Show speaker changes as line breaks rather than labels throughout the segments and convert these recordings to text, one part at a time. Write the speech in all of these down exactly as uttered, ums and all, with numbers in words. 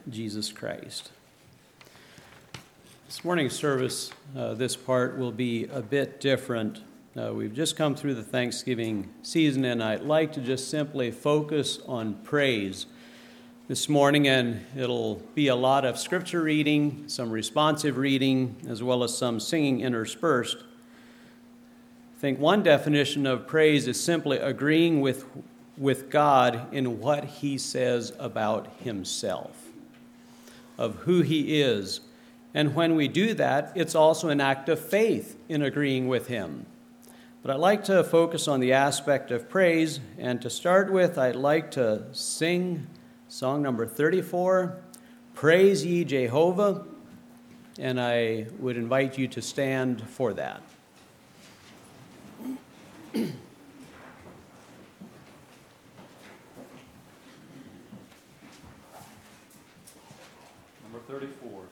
Jesus Christ. This morning's service, uh, this part will be a bit different. Uh, we've just come through the Thanksgiving season, and I'd like to just simply focus on praise this morning, and it'll be a lot of scripture reading, some responsive reading, as well as some singing interspersed. I think one definition of praise is simply agreeing with, with God in what he says about himself, of who he is. And when we do that, it's also an act of faith in agreeing with him. But I'd like to focus on the aspect of praise, and to start with, I'd like to sing song number thirty-four, Praise Ye Jehovah, and I would invite you to stand for that. Number thirty-four.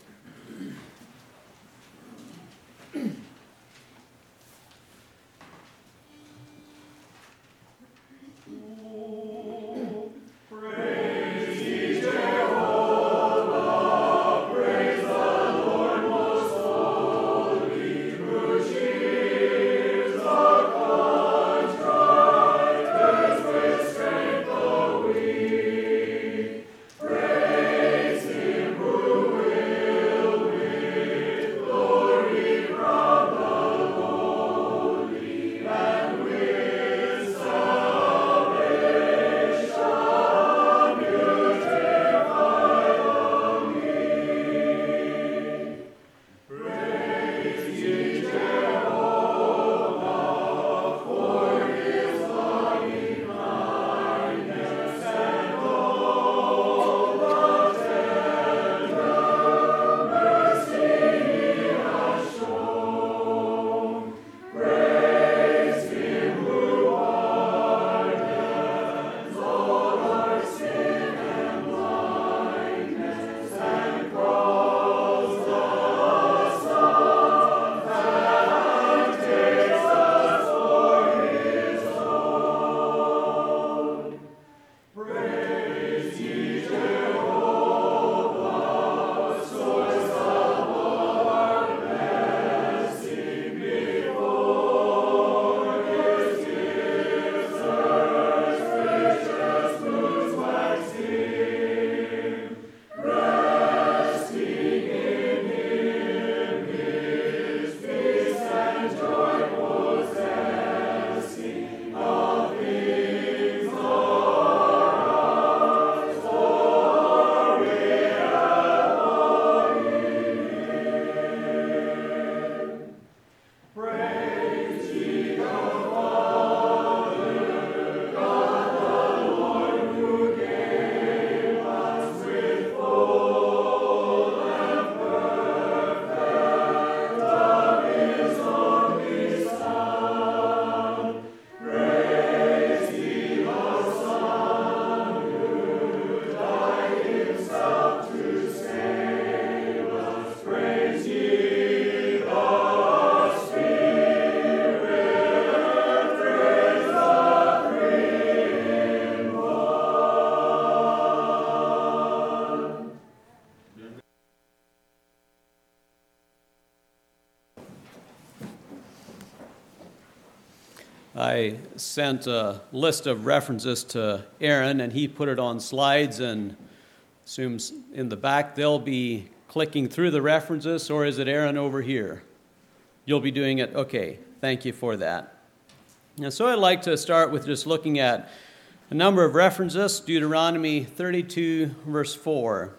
I sent a list of references to Aaron, and he put it on slides, and assumes in the back they'll be clicking through the references, or is it Aaron over here? You'll be doing it? Okay, thank you for that. And so I'd like to start with just looking at a number of references. Deuteronomy thirty-two, verse four.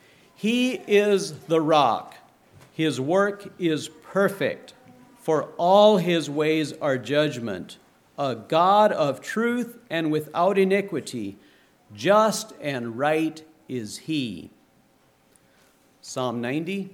He is the rock. His work is perfect, for all his ways are judgment. A God of truth and without iniquity, just and right is he. Psalm ninety,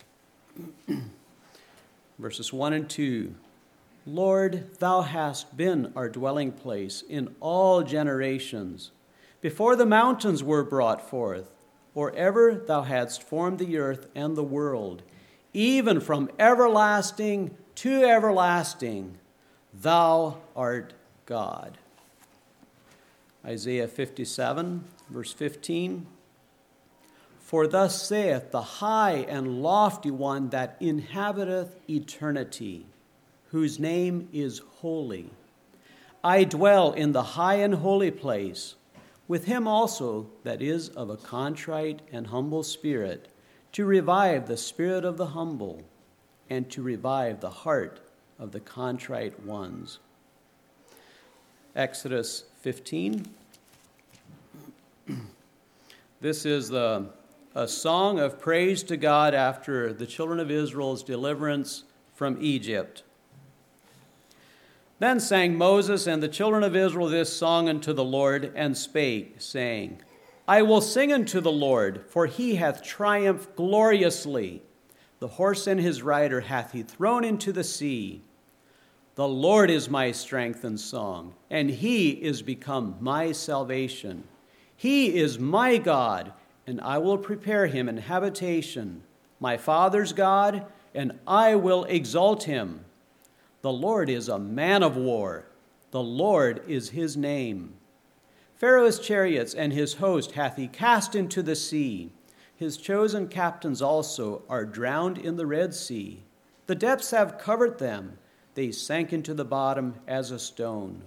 verses one and two. Lord, thou hast been our dwelling place in all generations. Before the mountains were brought forth, or ever thou hadst formed the earth and the world, even from everlasting to everlasting, thou art God. Isaiah fifty-seven, verse fifteen. For thus saith the high and lofty one that inhabiteth eternity, whose name is holy. I dwell in the high and holy place, with him also that is of a contrite and humble spirit, to revive the spirit of the humble, and to revive the heart of the contrite ones. Exodus fifteen. This is the, a song of praise to God after the children of Israel's deliverance from Egypt. Then sang Moses and the children of Israel this song unto the Lord, and spake, saying, I will sing unto the Lord, for he hath triumphed gloriously. The horse and his rider hath he thrown into the sea. The Lord is my strength and song, and he is become my salvation. He is my God, and I will prepare him an habitation, my father's God, and I will exalt him. The Lord is a man of war. The Lord is his name. Pharaoh's chariots and his host hath he cast into the sea. His chosen captains also are drowned in the Red Sea. The depths have covered them. They sank into the bottom as a stone.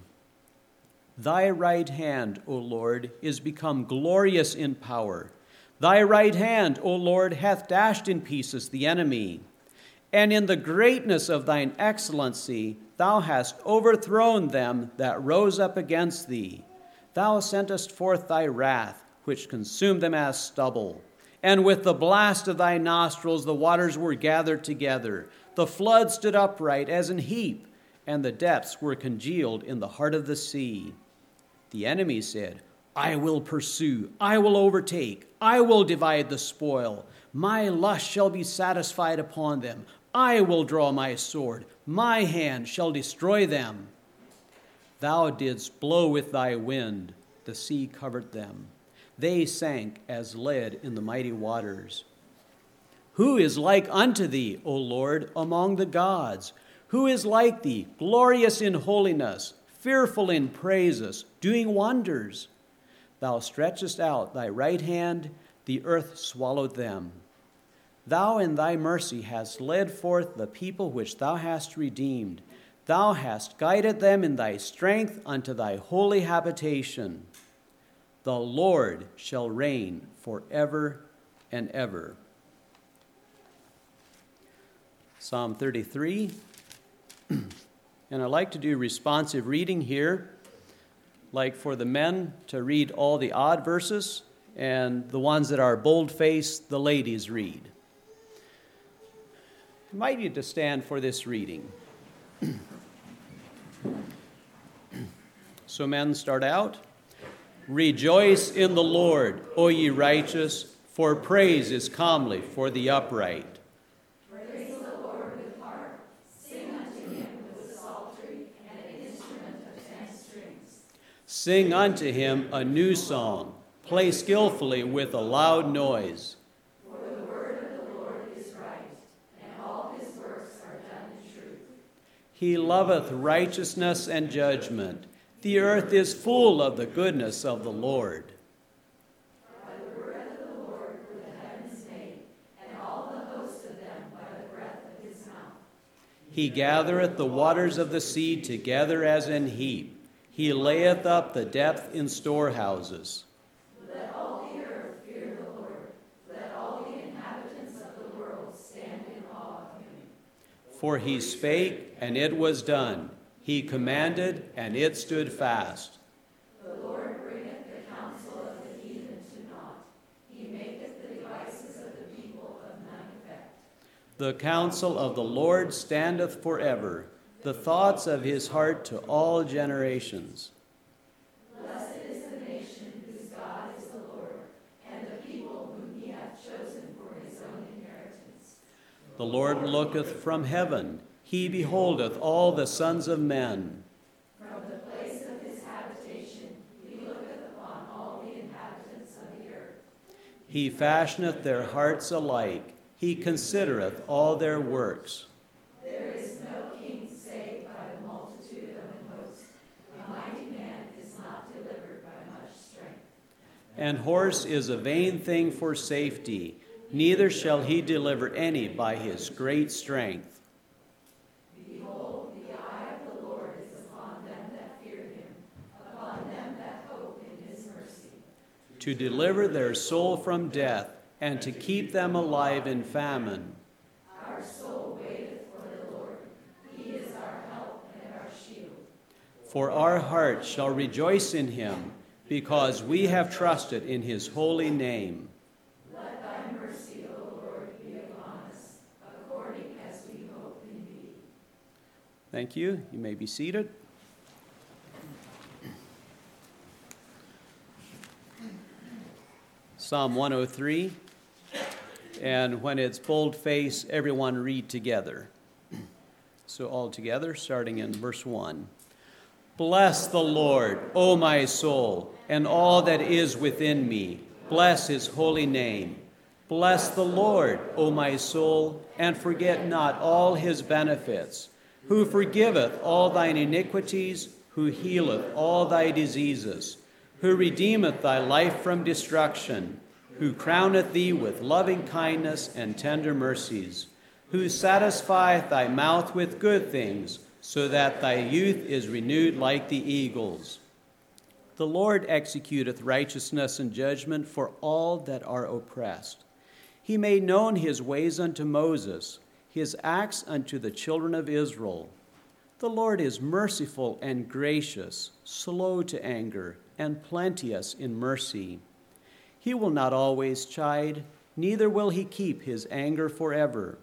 Thy right hand, O Lord, is become glorious in power. Thy right hand, O Lord, hath dashed in pieces the enemy. And in the greatness of thine excellency thou hast overthrown them that rose up against thee. Thou sentest forth thy wrath, which consumed them as stubble. And with the blast of thy nostrils the waters were gathered together. The flood stood upright as an heap, and the depths were congealed in the heart of the sea. The enemy said, I will pursue, I will overtake, I will divide the spoil. My lust shall be satisfied upon them. I will draw my sword, my hand shall destroy them. Thou didst blow with thy wind, the sea covered them. They sank as lead in the mighty waters. Who is like unto thee, O Lord, among the gods? Who is like thee, glorious in holiness, fearful in praises, doing wonders? Thou stretchest out thy right hand, the earth swallowed them. Thou in thy mercy hast led forth the people which thou hast redeemed. Thou hast guided them in thy strength unto thy holy habitation. The Lord shall reign forever and ever. Psalm thirty-three. And I like to do responsive reading here, like for the men to read all the odd verses, and the ones that are bold-faced, the ladies read. I invite you to stand for this reading. So men start out. Rejoice in the Lord, O ye righteous, for praise is comely for the upright.
Praise the Lord with harp. Sing unto him with psaltery and an instrument of ten strings.
Sing unto him a new song. Play skillfully with a loud noise.
For the word of the Lord is right, and all his works are done in truth.
He loveth righteousness and judgment. The earth is full of the goodness of the Lord.
By the word of the Lord were the heavens made, and all the host of them by the breath of his mouth.
He gathereth the waters of the sea together as an heap. He layeth up the depth in storehouses.
Let all the earth fear the Lord. Let all the inhabitants of the world stand in awe of him.
For he spake, and it was done. He commanded, and it stood fast.
The Lord bringeth the counsel of the heathen to naught. He maketh the devices of the people of none effect.
The counsel of the Lord standeth forever, the thoughts of his heart to all generations.
Blessed is the nation whose God is the Lord, and the people whom he hath chosen for his own inheritance.
The Lord looketh from heaven. He beholdeth all the sons of men.
From the place of his habitation he looketh upon all the inhabitants of the earth.
He fashioneth their hearts alike. He considereth all their works.
There is no king saved by the multitude of an host. A mighty man is not delivered by much strength.
and horse is a vain thing for safety, neither shall he deliver any by his great strength.
Behold, the eye of the Lord is upon them that fear him, upon them that hope in his mercy.
To deliver their soul from death, and to keep them alive in famine.
Our soul waiteth for the Lord. He is our help and our shield.
For our heart shall rejoice in him, because we have trusted in his holy name.
Let thy mercy, O Lord, be upon us, according as we hope in thee.
Thank you. You may be seated. Psalm one oh three, and when it's boldface, everyone read together. So all together, starting in verse one. Bless the Lord, O my soul, and all that is within me. Bless his holy name. Bless the Lord, O my soul, and forget not all his benefits, who forgiveth all thine iniquities, who healeth all thy diseases, who redeemeth thy life from destruction, who crowneth thee with loving kindness and tender mercies, who satisfieth thy mouth with good things, so that thy youth is renewed like the eagles. The Lord executeth righteousness and judgment for all that are oppressed. He made known his ways unto Moses, his acts unto the children of Israel. The Lord is merciful and gracious, slow to anger, and plenteous in mercy. He will not always chide, neither will he keep his anger forever.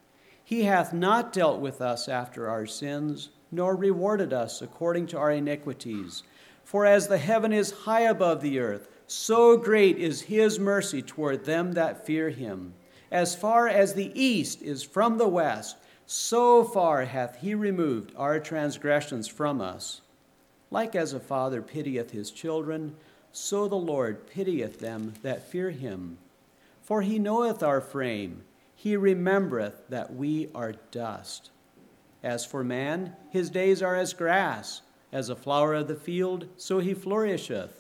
He hath not dealt with us after our sins, nor rewarded us according to our iniquities. For as the heaven is high above the earth, so great is his mercy toward them that fear him. As far as the east is from the west, so far hath he removed our transgressions from us. Like as a father pitieth his children, so the Lord pitieth them that fear him. For he knoweth our frame, he remembereth that we are dust. As for man, his days are as grass, as a flower of the field, so he flourisheth.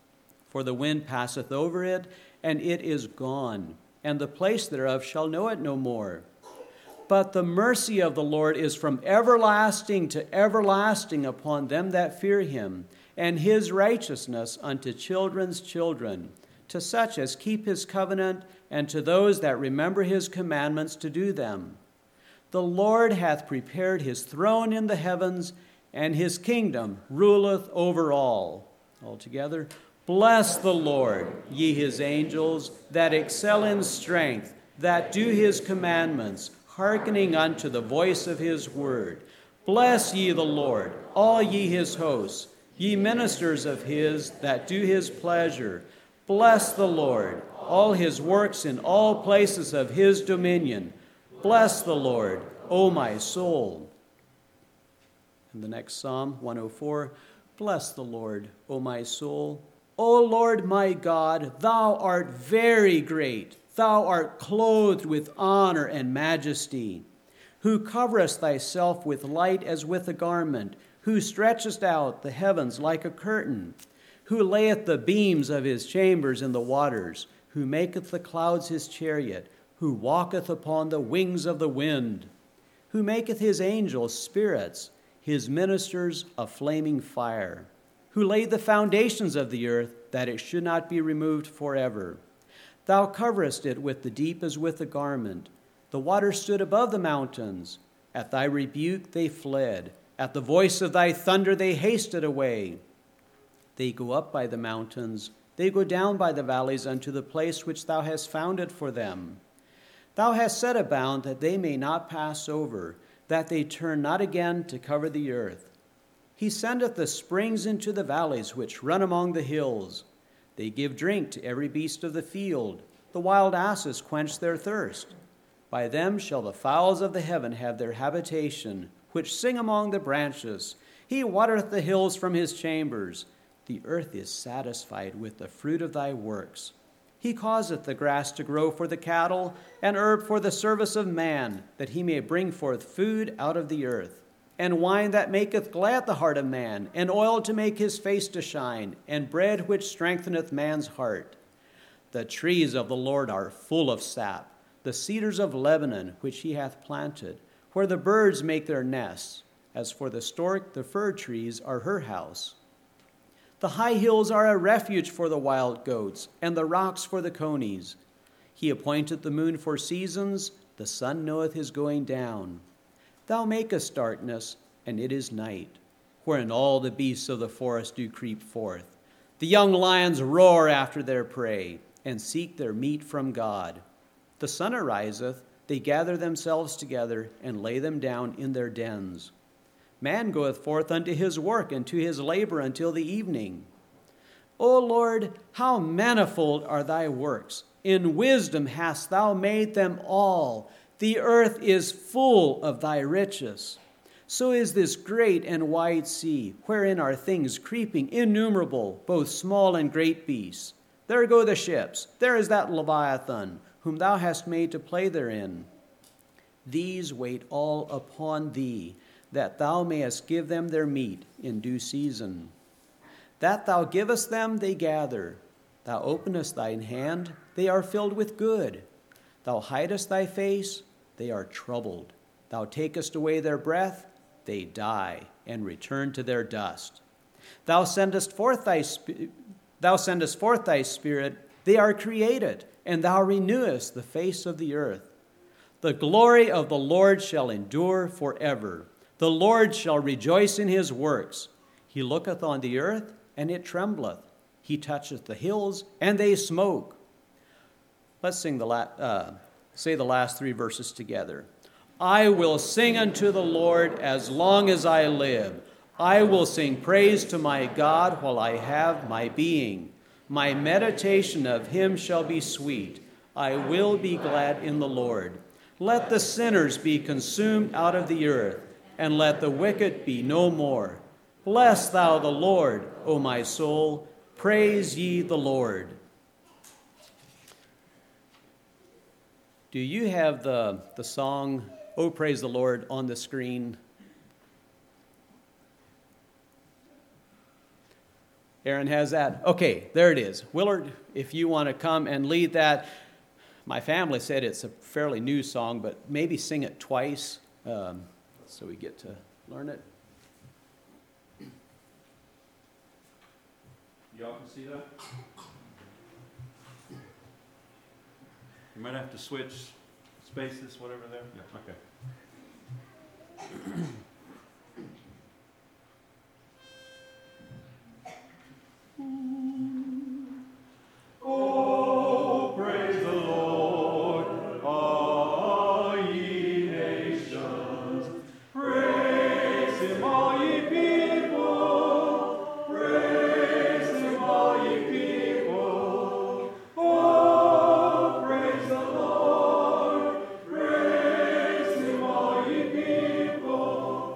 For the wind passeth over it, and it is gone, and the place thereof shall know it no more. But the mercy of the Lord is from everlasting to everlasting upon them that fear him, and his righteousness unto children's children, to such as keep his covenant, and to those that remember his commandments to do them. The Lord hath prepared his throne in the heavens, and his kingdom ruleth over all. Altogether, bless the Lord, ye his angels, that excel in strength, that do his commandments, hearkening unto the voice of his word. Bless ye the Lord, all ye his hosts, ye ministers of his that do his pleasure. Bless the Lord, all his works in all places of his dominion. Bless the Lord, O my soul. And the next Psalm, one oh four, bless the Lord, O my soul. O Lord my God, thou art very great. Thou art clothed with honor and majesty, who coverest thyself with light as with a garment, who stretchest out the heavens like a curtain, who layeth the beams of his chambers in the waters, who maketh the clouds his chariot, who walketh upon the wings of the wind, who maketh his angels spirits, his ministers a flaming fire, who laid the foundations of the earth, that it should not be removed forever. Thou coverest it with the deep as with a garment. The waters stood above the mountains. At thy rebuke they fled. At the voice of thy thunder they hasted away. They go up by the mountains. They go down by the valleys unto the place which thou hast founded for them. Thou hast set a bound that they may not pass over, that they turn not again to cover the earth. He sendeth the springs into the valleys which run among the hills. They give drink to every beast of the field. The wild asses quench their thirst. By them shall the fowls of the heaven have their habitation, which sing among the branches. He watereth the hills from his chambers. The earth is satisfied with the fruit of thy works. He causeth the grass to grow for the cattle, and herb for the service of man, that he may bring forth food out of the earth. and wine that maketh glad the heart of man, and oil to make his face to shine, and bread which strengtheneth man's heart. The trees of the Lord are full of sap, the cedars of Lebanon which he hath planted, where the birds make their nests. As for the stork, the fir trees are her house. The high hills are a refuge for the wild goats, and the rocks for the conies. He appointed the moon for seasons, the sun knoweth his going down. Thou makest darkness, and it is night, wherein all the beasts of the forest do creep forth. The young lions roar after their prey, and seek their meat from God. The sun ariseth, they gather themselves together, and lay them down in their dens. Man goeth forth unto his work, and to his labor until the evening. O Lord, how manifold are thy works! In wisdom hast thou made them all. The earth is full of thy riches. So is this great and wide sea, wherein are things creeping innumerable, both small and great beasts. There go the ships. There is that Leviathan, whom thou hast made to play therein. These wait all upon thee, that thou mayest give them their meat in due season. That thou givest them, they gather. Thou openest thine hand, they are filled with good. Thou hidest thy face, they are troubled. Thou takest away their breath, they die, and return to their dust. Thou sendest forth thy sp- Thou sendest forth thy spirit, they are created, and thou renewest the face of the earth. The glory of the Lord shall endure forever. The Lord shall rejoice in his works. He looketh on the earth, and it trembleth. He toucheth the hills, and they smoke. Let's sing the la- uh, say the last three verses together. I will sing unto the Lord as long as I live. I will sing praise to my God while I have my being. My meditation of him shall be sweet. I will be glad in the Lord. Let the sinners be consumed out of the earth, and let the wicked be no more. Bless thou the Lord, O my soul. Praise ye the Lord. Do you have the, the song, Oh, Praise the Lord, on the screen? Aaron has that? Okay, there it is. Willard, if you want to come and lead that. My family said it's a fairly new song, but maybe sing it twice um, so we get to learn it.
Y'all can see that? You might have to switch spaces, whatever there. Yeah, okay. Oh, praise the Lord, all ye nations. Praise him, all ye people. Praise him, all ye people. Oh, praise the Lord. Praise him, all ye people.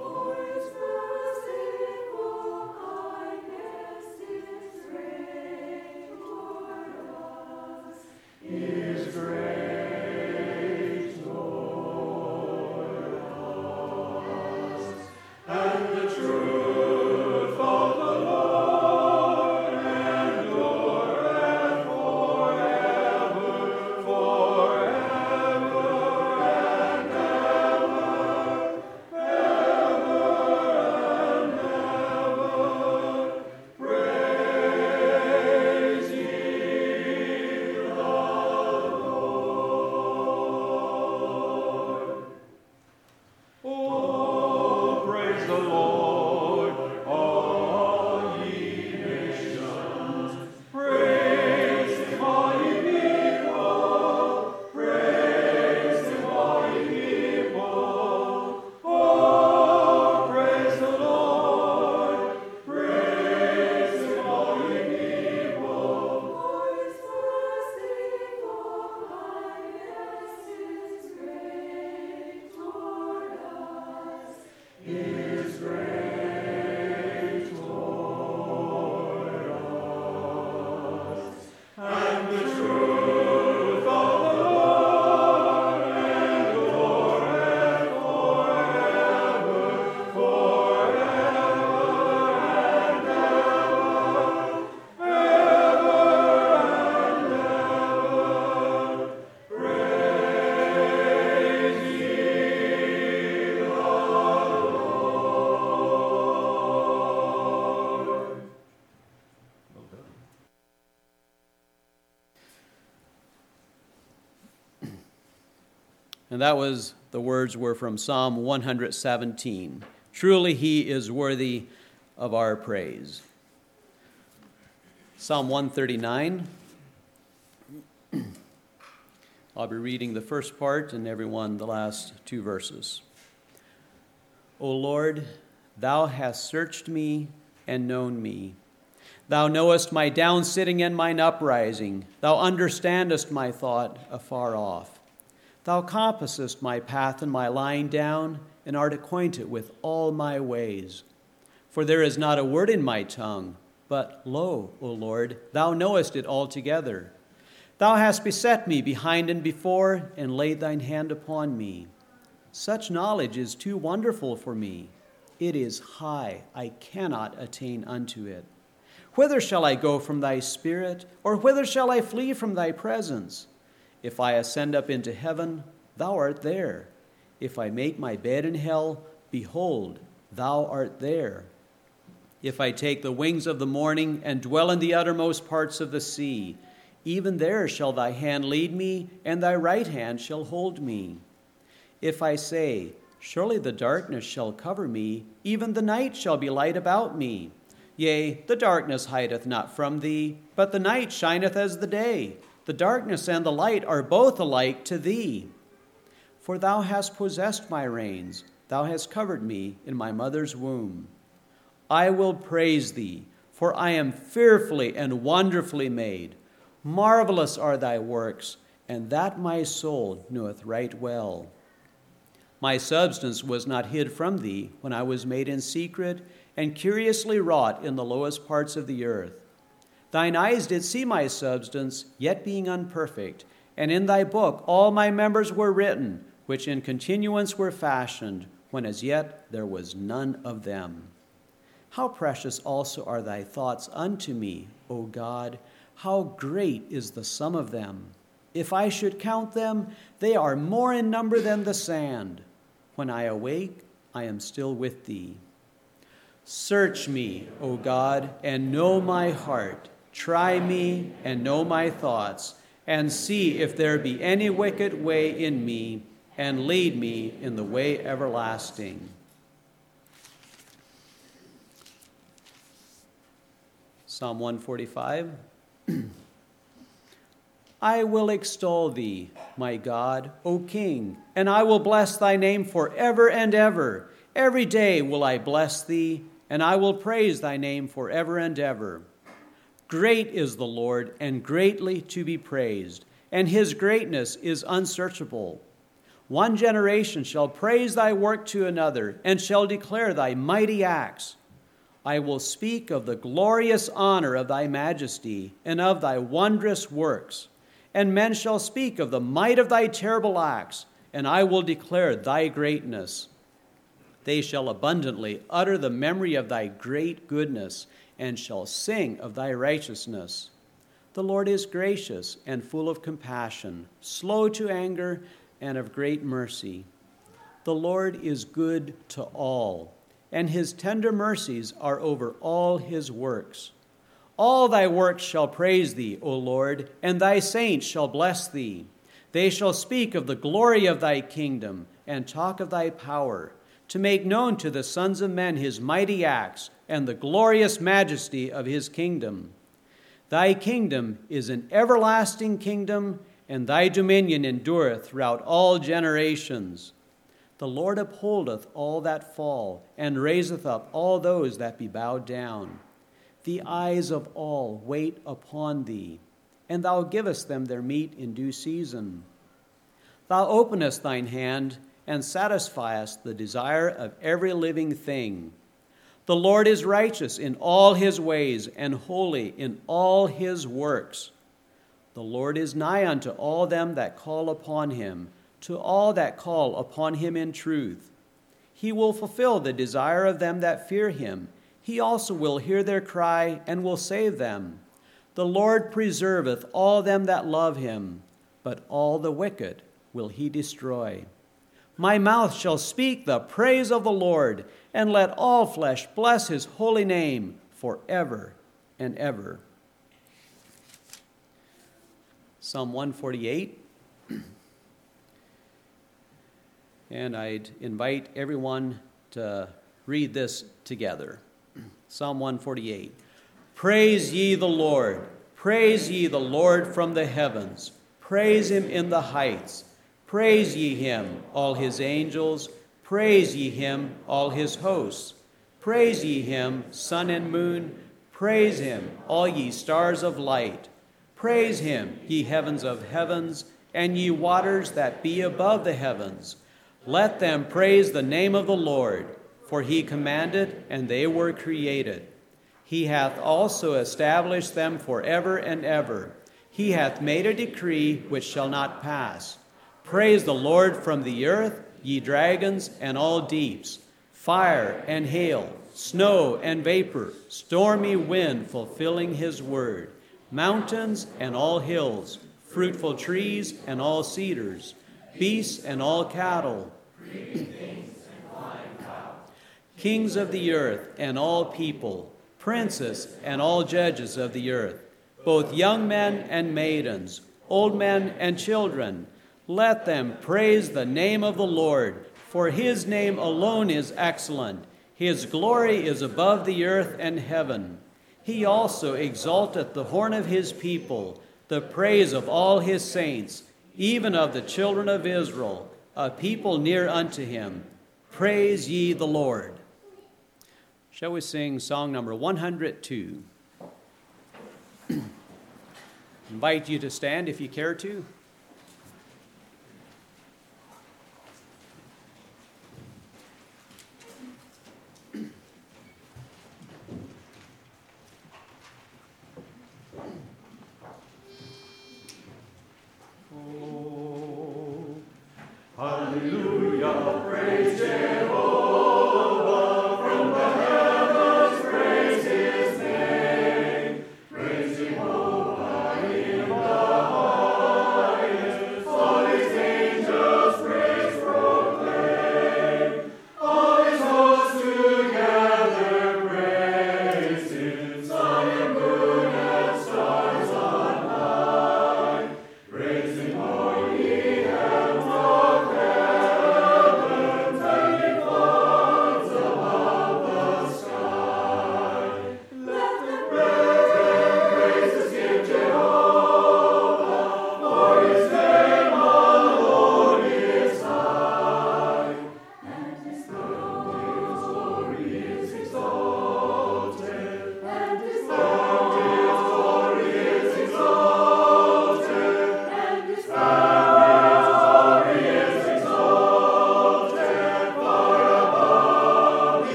And that was, the words were from Psalm one seventeen. Truly he is worthy of our praise. Psalm one thirty-nine. I'll be reading the first part and everyone the last two verses. O Lord, thou hast searched me and known me. Thou knowest my down sitting and mine uprising. Thou understandest my thought afar off. Thou compassest my path and my lying down, and art acquainted with all my ways. For there is not a word in my tongue, but lo, O Lord, thou knowest it altogether. Thou hast beset me behind and before, and laid thine hand upon me. Such knowledge is too wonderful for me. It is high, I cannot attain unto it. Whither shall I go from thy spirit, or whither shall I flee from thy presence? If I ascend up into heaven, thou art there. If I make my bed in hell, behold, thou art there. If I take the wings of the morning and dwell in the uttermost parts of the sea, even there shall thy hand lead me, and thy right hand shall hold me. If I say, surely the darkness shall cover me, even the night shall be light about me. Yea, the darkness hideth not from thee, but the night shineth as the day. The darkness and the light are both alike to thee. For thou hast possessed my reins, thou hast covered me in my mother's womb. I will praise thee, for I am fearfully and wonderfully made. Marvelous are thy works, and that my soul knoweth right well. My substance was not hid from thee when I was made in secret, and curiously wrought in the lowest parts of the earth. Thine eyes did see my substance, yet being unperfect, and in thy book all my members were written, which in continuance were fashioned, when as yet there was none of them. How precious also are thy thoughts unto me, O God! How great is the sum of them! If I should count them, they are more in number than the sand. When I awake, I am still with thee. Search me, O God, and know my heart. Try me and know my thoughts, and see if there be any wicked way in me, and lead me in the way everlasting. Psalm one forty-five. I will extol thee, my God, O King, and I will bless thy name forever and ever. Every day will I bless thee, and I will praise thy name forever and ever. Great is the Lord, and greatly to be praised, and his greatness is unsearchable. One generation shall praise thy work to another, and shall declare thy mighty acts. I will speak of the glorious honor of thy majesty, and of thy wondrous works. And men shall speak of the might of thy terrible acts, and I will declare thy greatness. They shall abundantly utter the memory of thy great goodness, and shall sing of thy righteousness. The Lord is gracious and full of compassion, slow to anger, and of great mercy. The Lord is good to all, and his tender mercies are over all his works. All thy works shall praise thee, O Lord, and thy saints shall bless thee. They shall speak of the glory of thy kingdom, and talk of thy power, to make known to the sons of men his mighty acts, and the glorious majesty of his kingdom. Thy kingdom is an everlasting kingdom, and thy dominion endureth throughout all generations. The Lord upholdeth all that fall, and raiseth up all those that be bowed down. The eyes of all wait upon thee, and thou givest them their meat in due season. Thou openest thine hand, and satisfiest the desire of every living thing. The Lord is righteous in all his ways, and holy in all his works. The Lord is nigh unto all them that call upon him, to all that call upon him in truth. He will fulfill the desire of them that fear him. He also will hear their cry, and will save them. The Lord preserveth all them that love him, but all the wicked will he destroy. My mouth shall speak the praise of the Lord, and let all flesh bless his holy name forever and ever. Psalm one forty-eight. And I'd invite everyone to read this together. Psalm one forty-eight. Praise ye the Lord. Praise ye the Lord from the heavens. Praise him in the heights. Praise ye him, all his angels. Praise ye him, all his hosts. Praise ye him, sun and moon. Praise him, all ye stars of light. Praise him, ye heavens of heavens, and ye waters that be above the heavens. Let them praise the name of the Lord, for he commanded, and they were created. He hath also established them forever and ever. He hath made a decree which shall not pass. Praise the Lord from the earth, ye dragons and all deeps, fire and hail, snow and vapor, stormy wind fulfilling his word, mountains and all hills, fruitful trees and all cedars, beasts and all cattle, kings of the earth and all people, princes and all judges of the earth, both young men and maidens, old men and children. Let them praise the name of the Lord, for his name alone is excellent. His glory is above the earth and heaven. He also exalteth the horn of his people, the praise of all his saints, even of the children of Israel, a people near unto him. Praise ye the Lord. Shall we sing song number one hundred two? Invite you to stand if you care to.
Hallelujah, praise Jehovah, from the heavens praise his name. Praise Jehovah in the highest, all his angels praise proclaim. All his hosts together praise him, sun and moon and stars on high. Praise him, all ye heavens of heavens, and ye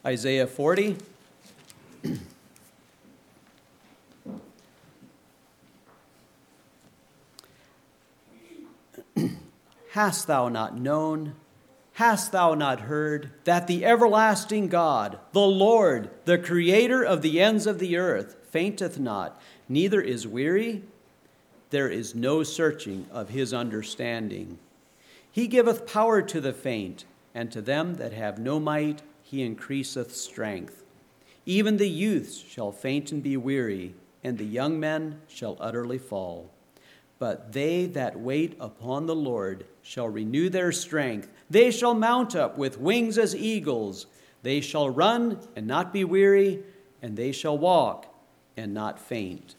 Isaiah forty. Hast thou not known, hast thou not heard, that the everlasting God, the Lord, the Creator of the ends of the earth, fainteth not, neither is weary? There is no searching of his understanding. He giveth power to the faint, and to them that have no might he increaseth strength. Even the youths shall faint and be weary, and the young men shall utterly fall. But they that wait upon the Lord shall renew their strength. They shall mount up with wings as eagles. They shall run and not be weary, and they shall walk and not faint.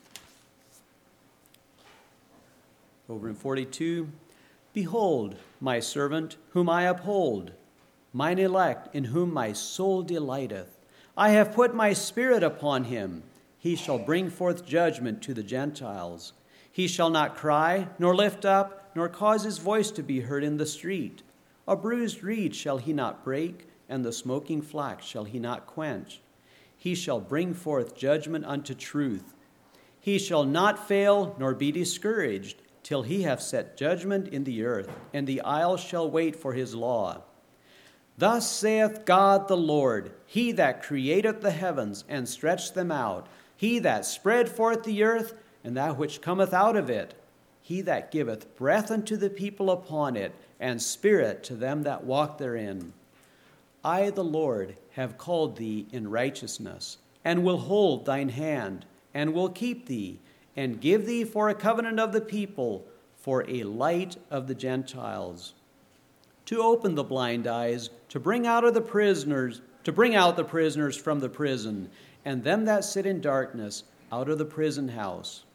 Over in forty-two, behold, my servant, whom I uphold, mine elect, in whom my soul delighteth. I have put my spirit upon him. He shall bring forth judgment to the Gentiles. He shall not cry, nor lift up, nor cause his voice to be heard in the street. A bruised reed shall he not break, and the smoking flax shall he not quench. He shall bring forth judgment unto truth. He shall not fail, nor be discouraged, till he have set judgment in the earth, and the isles shall wait for his law. Thus saith God the Lord, he that created the heavens and stretched them out, he that spread forth the earth, and that which cometh out of it, he that giveth breath unto the people upon it, and spirit to them that walk therein. I, the Lord, have called thee in righteousness, and will hold thine hand, and will keep thee, and give thee for a covenant of the people, for a light of the Gentiles. To open the blind eyes, to bring out of the prisoners, to bring out the prisoners from the prison, and them that sit in darkness out of the prison house.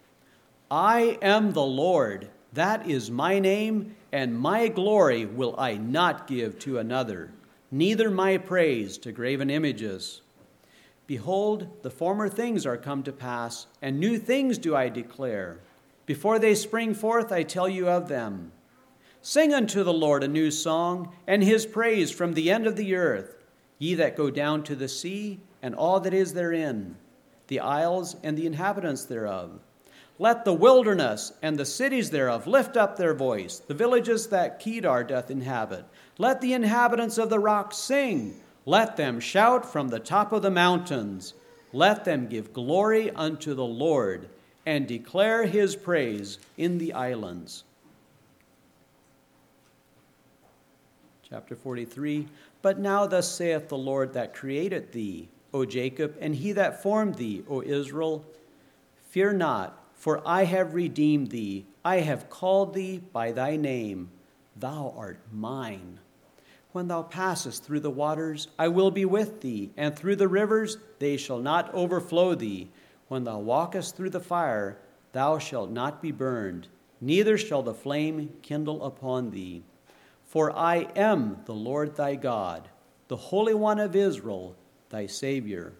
I am the Lord, that is my name, and my glory will I not give to another, neither my praise to graven images. Behold, the former things are come to pass, and new things do I declare. Before they spring forth, I tell you of them. Sing unto the Lord a new song, and his praise from the end of the earth, ye that go down to the sea, and all that is therein, the isles and the inhabitants thereof. Let the wilderness and the cities thereof lift up their voice, the villages that Kedar doth inhabit. Let the inhabitants of the rocks sing. Let them shout from the top of the mountains. Let them give glory unto the Lord, and declare his praise in the islands. Chapter forty-three, But now thus saith the Lord that created thee, O Jacob, and he that formed thee, O Israel, fear not, for I have redeemed thee. I have called thee by thy name. Thou art mine. When thou passest through the waters, I will be with thee, and through the rivers, they shall not overflow thee. When thou walkest through the fire, thou shalt not be burned, neither shall the flame kindle upon thee. For I am the Lord thy God, the Holy One of Israel, thy Savior.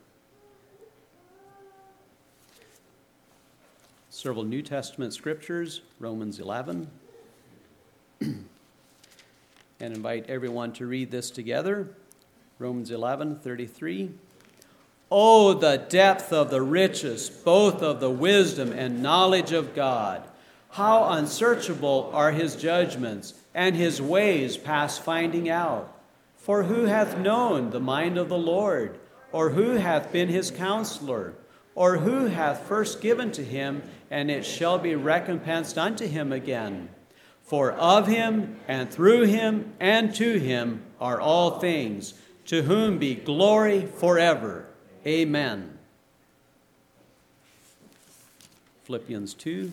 Several New Testament scriptures, Romans eleven. And invite everyone to read this together. Romans eleven, thirty-three. Oh, the depth of the riches, both of the wisdom and knowledge of God. How unsearchable are his judgments, and his ways past finding out. For who hath known the mind of the Lord? Or who hath been his counselor? Or who hath first given to him, and it shall be recompensed unto him again? For of him, and through him, and to him are all things, to whom be glory forever. Amen. Philippians two.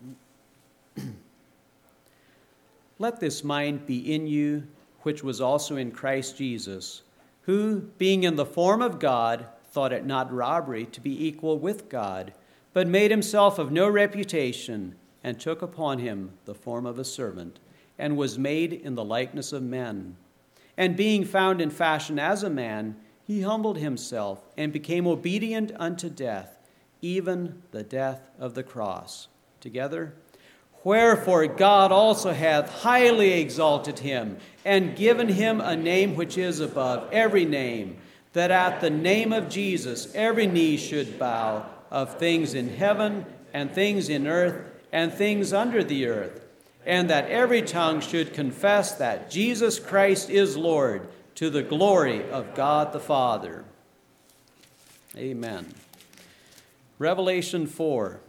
Let this mind be in you, which was also in Christ Jesus, who, being in the form of God, thought it not robbery to be equal with God, but made himself of no reputation, and took upon him the form of a servant, and was made in the likeness of men. And being found in fashion as a man, he humbled himself, and became obedient unto death, even the death of the cross. Together, wherefore God also hath highly exalted him, and given him a name which is above every name, that at the name of Jesus every knee should bow, of things in heaven and things in earth and things under the earth, and that every tongue should confess that Jesus Christ is Lord, to the glory of God the Father. Amen. Revelation four.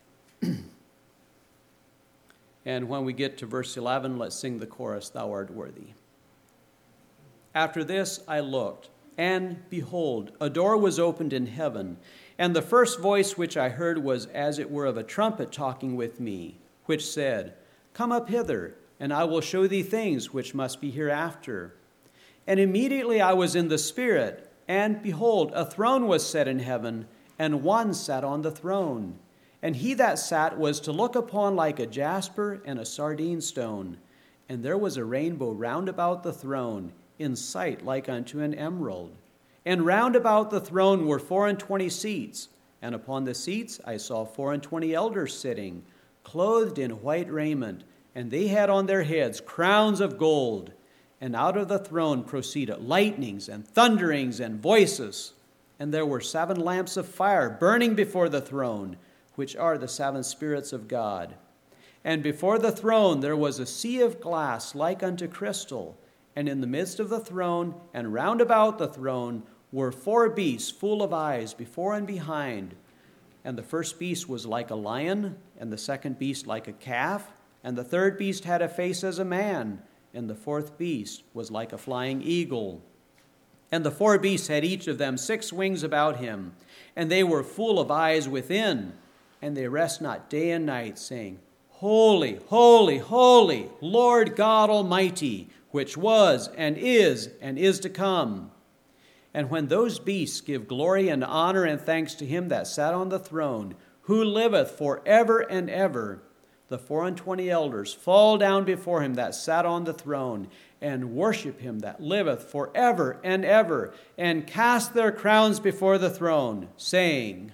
And when we get to verse eleven, let's sing the chorus, Thou art worthy. After this I looked, and behold, a door was opened in heaven, and the first voice which I heard was as it were of a trumpet talking with me, which said, Come up hither, and I will show thee things which must be hereafter. And immediately I was in the Spirit, and behold, a throne was set in heaven, and one sat on the throne. And he that sat was to look upon like a jasper and a sardine stone. And there was a rainbow round about the throne, in sight like unto an emerald. And round about the throne were four and twenty seats, and upon the seats I saw four and twenty elders sitting, clothed in white raiment, and they had on their heads crowns of gold. And out of the throne proceeded lightnings and thunderings and voices. And there were seven lamps of fire burning before the throne, which are the seven spirits of God. And before the throne there was a sea of glass like unto crystal, and in the midst of the throne and round about the throne were four beasts full of eyes before and behind. And the first beast was like a lion, and the second beast like a calf, and the third beast had a face as a man, and the fourth beast was like a flying eagle. And the four beasts had each of them six wings about him, and they were full of eyes within, and they rest not day and night, saying, Holy, holy, holy, Lord God Almighty, which was and is and is to come. And when those beasts give glory and honor and thanks to him that sat on the throne, who liveth forever and ever, the four and twenty elders fall down before him that sat on the throne, and worship him that liveth forever and ever, and cast their crowns before the throne, saying,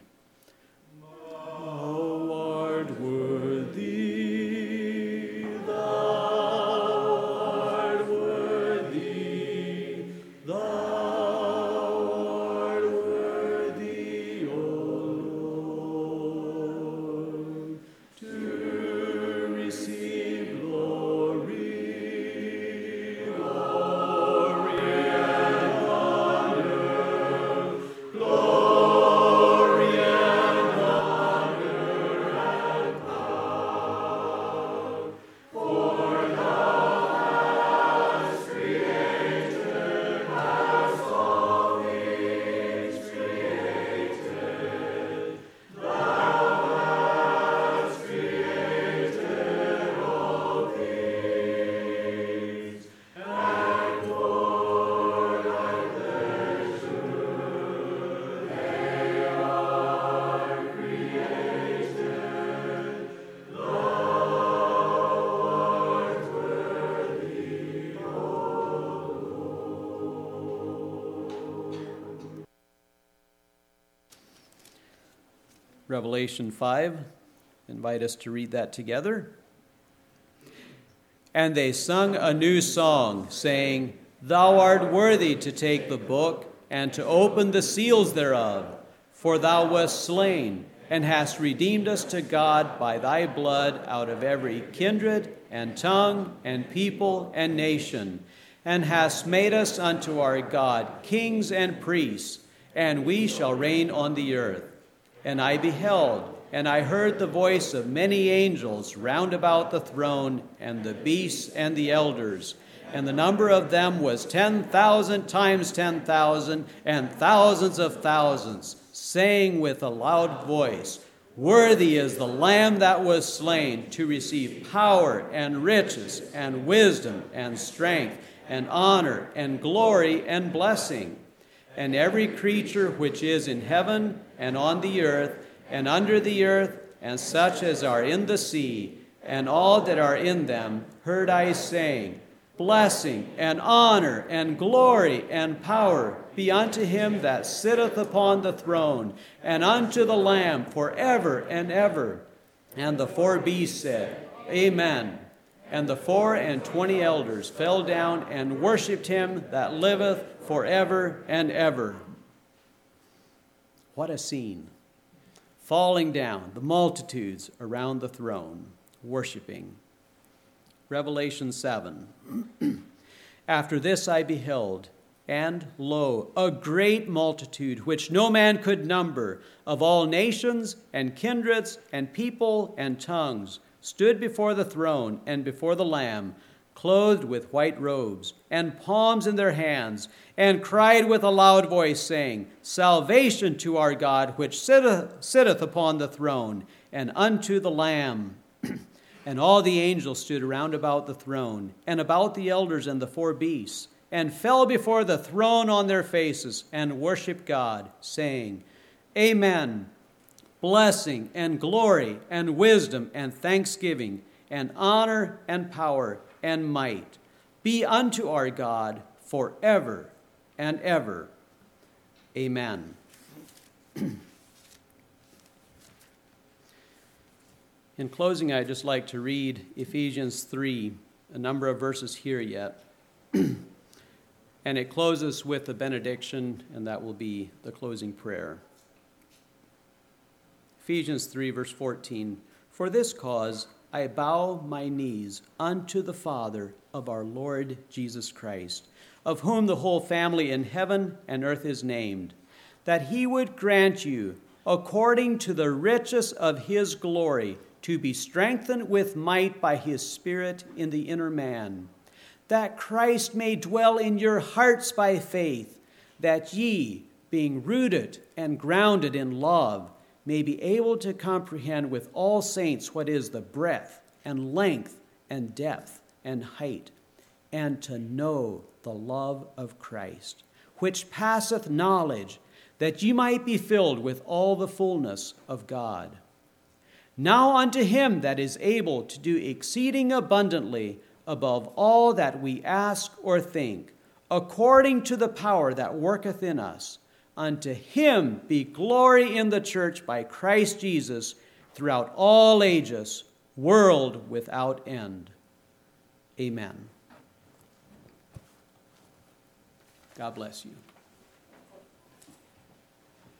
Thou art worthy, thou art worthy, thou art worthy, O Lord, to receive glory, glory and honor, glory and honor and power. For thou hast created, hast all things created. Thou hast created all things, and for thy pleasure they are created. Thou art worthy, O Lord. Revelation five. Invite us to read that together. And they sung a new song, saying, Thou art worthy to take the book and to open the seals thereof. For thou wast slain, and hast redeemed us to God by thy blood out of every kindred and tongue and people and nation, and hast made us unto our God kings and priests, and we shall reign on the earth. And I beheld, and I heard the voice of many angels round about the throne, and the beasts and the elders. And the number of them was ten thousand times ten thousand, and thousands of thousands, saying with a loud voice, Worthy is the Lamb that was slain to receive power and riches and wisdom and strength and honor and glory and blessing. And every creature which is in heaven and on the earth and under the earth, and such as are in the sea, and all that are in them, heard I saying, Blessing and honor and glory and power be unto him that sitteth upon the throne, and unto the Lamb forever and ever. And the four beasts said, Amen. And the four and twenty elders fell down and worshipped him that liveth forever and ever. What a scene. Falling down, the multitudes around the throne, worshiping. Revelation seven. After this I beheld, and lo, a great multitude, which no man could number, of all nations and kindreds and people and tongues, stood before the throne and before the Lamb, clothed with white robes, and palms in their hands, and cried with a loud voice, saying, Salvation to our God, which sitteth, sitteth upon the throne, and unto the Lamb. And all the angels stood round about the throne, and about the elders and the four beasts, and fell before the throne on their faces, and worshipped God, saying, Amen. Blessing and glory and wisdom and thanksgiving and honor and power and might be unto our God forever and ever. Amen. In closing, I'd just like to read Ephesians three, a number of verses here yet. And it closes with the benediction, and that will be the closing prayer. Ephesians three, verse fourteen, For this cause I bow my knees unto the Father of our Lord Jesus Christ, of whom the whole family in heaven and earth is named, that he would grant you, according to the riches of his glory, to be strengthened with might by his Spirit in the inner man, that Christ may dwell in your hearts by faith, that ye, being rooted and grounded in love, may be able to comprehend with all saints what is the breadth and length and depth and height, and to know the love of Christ, which passeth knowledge, that ye might be filled with all the fullness of God. Now unto him that is able to do exceeding abundantly above all that we ask or think, according to the power that worketh in us, unto him be glory in the church by Christ Jesus throughout all ages, world without end. Amen. God bless you.